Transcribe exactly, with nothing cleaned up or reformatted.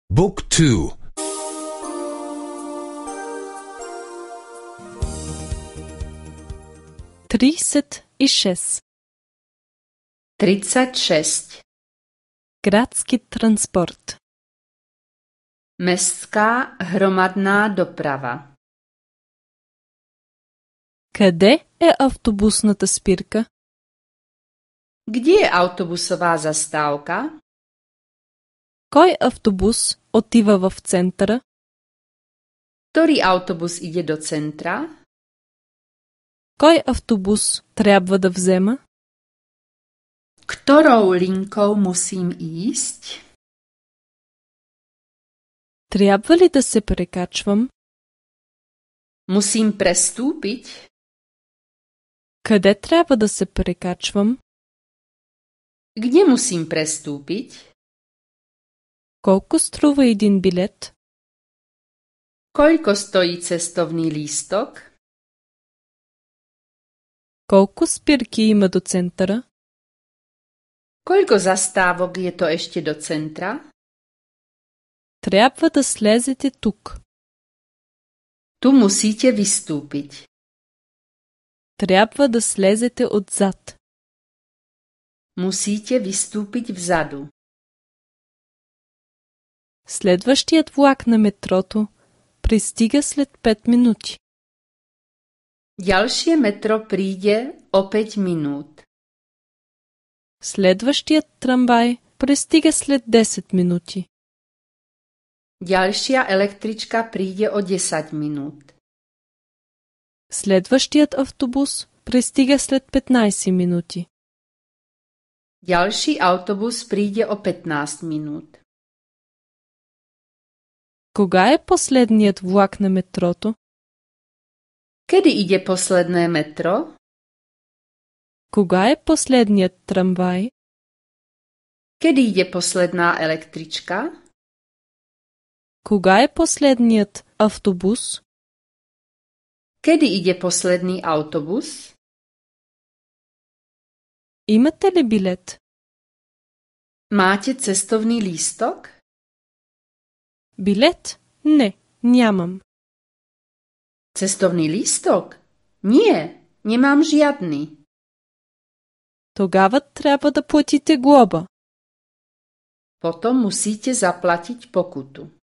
Book two. Trideset i šest. Tridsať šesť. Gradski transport. Mestská hromadná doprava. Къде е автобусната спирка? Kde je autobusová zastávka? Кой автобус отива в центъра? Ktorý autobus ide do centra? Кой автобус трябва да взема? Ktorou linkou musím ísť? Трябва ли да се прекачвам? Musím prestúpiť? Къде трябва да се прекачвам? Kde musím prestúpiť? Колко струва един билет? Koľko stojí cestovný lístok? Колко спирки има до центъра? Koľko zastávok je to ešte do centra? Трябва да слезете тук. Tu musíte vystúpiť. Трябва да слезете отзад. Musíte vystúpiť vzadu. Следващият влак на метрото пристига след пет минути. Ďalšie metro príde o päť minút. Следващият трамвай пристига след десет минути. Ďalšia električka príde o desať minút. Следващият автобус пристига след петнайсет минути. Ďalší autobus príde o pätnásť minút. Кога е последният влак на метрото? Kedy ide posledné metro? Кога е последният трамвай? Kedy ide posledná električka? Кога е последният автобус? Kedy ide posledný autobus? Имате ли билет? Máte cestovný lístok? Билет? Не, нямам. Cestovný lístok? Nie, nemám žiadny. Тогава трябва да платите глоба. Potom musíte zaplatiť pokutu.